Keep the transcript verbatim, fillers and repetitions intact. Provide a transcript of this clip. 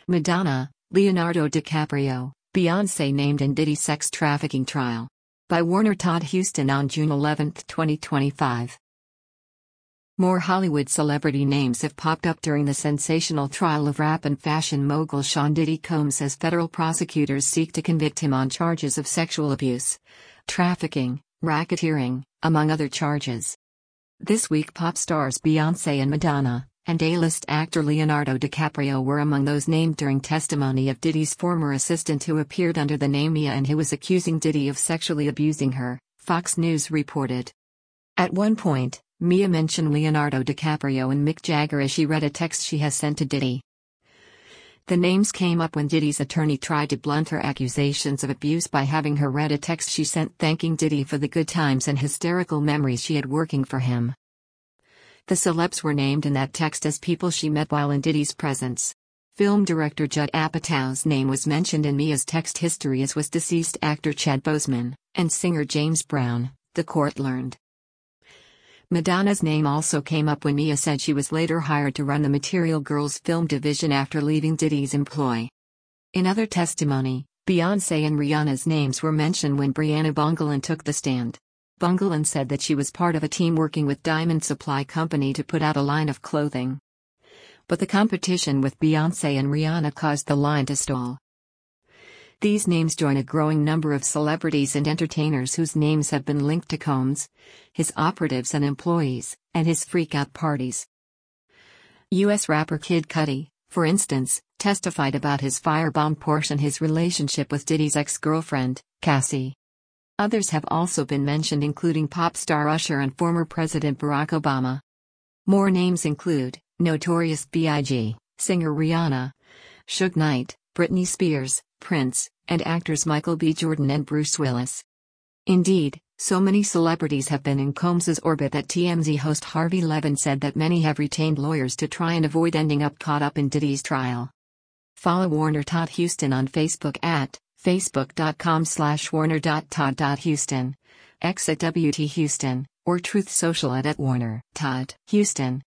Madonna, Leonardo DiCaprio, Beyoncé named in Diddy sex trafficking trial. By Warner Todd Huston on June eleventh, twenty twenty-five. More Hollywood celebrity names have popped up during the sensational trial of rap and fashion mogul Sean Diddy Combs as federal prosecutors seek to convict him on charges of sexual abuse, trafficking, racketeering, among other charges. This week pop stars Beyoncé and Madonna, and A-list actor Leonardo DiCaprio were among those named during testimony of Diddy's former assistant who appeared under the name Mia and who was accusing Diddy of sexually abusing her, Fox News reported. At one point, Mia mentioned Leonardo DiCaprio and Mick Jagger as she read a text she has sent to Diddy. The names came up when Diddy's attorney tried to blunt her accusations of abuse by having her read a text she sent thanking Diddy for the good times and hysterical memories she had working for him. The celebs were named in that text as people she met while in Diddy's presence. Film director Judd Apatow's name was mentioned in Mia's text history, as was deceased actor Chad Boseman, and singer James Brown, the court learned. Madonna's name also came up when Mia said she was later hired to run the Material Girls film division after leaving Diddy's employ. In other testimony, Beyoncé and Rihanna's names were mentioned when Brianna Bungalon took the stand. Bungalon said that she was part of a team working with Diamond Supply Company to put out a line of clothing. But the competition with Beyoncé and Rihanna caused the line to stall. These names join a growing number of celebrities and entertainers whose names have been linked to Combs, his operatives and employees, and his freak-out parties. U S rapper Kid Cudi, for instance, testified about his firebomb Porsche and his relationship with Diddy's ex-girlfriend, Cassie. Others have also been mentioned, including pop star Usher and former President Barack Obama. More names include Notorious B I G, singer Rihanna, Suge Knight, Britney Spears, Prince, and actors Michael B. Jordan and Bruce Willis. Indeed, so many celebrities have been in Combs's orbit that T M Z host Harvey Levin said that many have retained lawyers to try and avoid ending up caught up in Diddy's trial. Follow Warner Todd Huston on Facebook at facebook.com slash warner.todd.huston, X at W T Houston, or Truth Social at, at Warner Todd Huston.